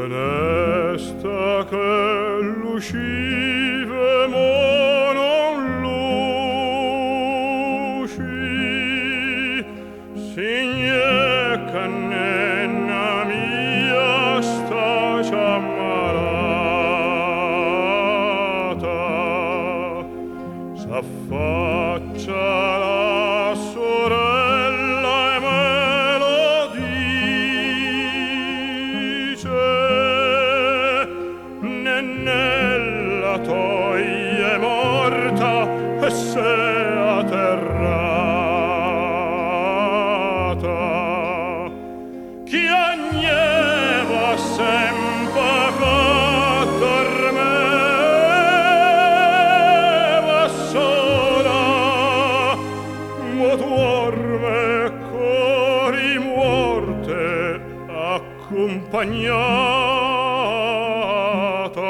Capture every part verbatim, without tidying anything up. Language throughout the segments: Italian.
resta che l'uscive mo non l'usci, signe cannenna mia sta già malata, s'affaccia la sorella e me lo dice, Nennella toglie morta e se atterrata, chi agneva sempre che dormeva sola, mo dorme cori morte accompagnata.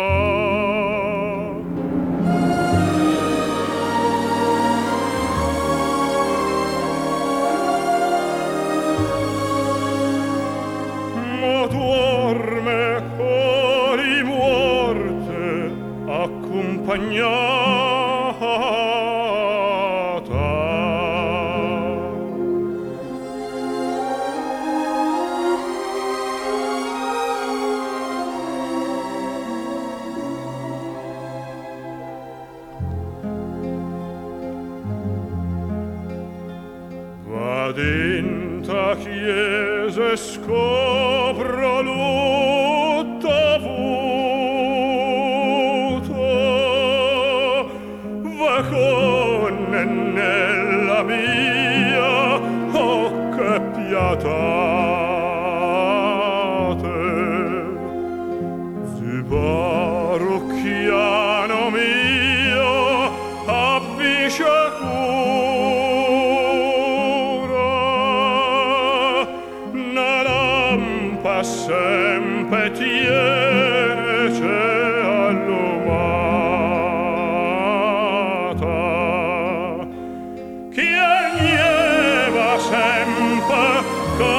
Mo dorme cori morte accompagnata. Vado in ta chiesa e scopro lutto avuto, va con Nennella mia, oh che pietate, zi parrocchiano mio abbi sempre tiene c'è allumata, chi agneva sempre che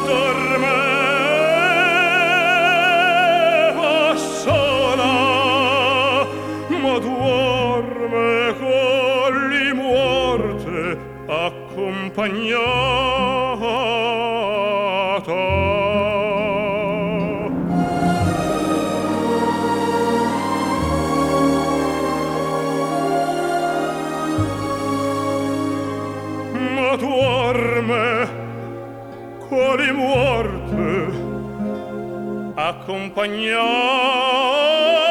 dormeva sola, ma dorme con li morte accompagnata. Dorme cori morte accompagnata.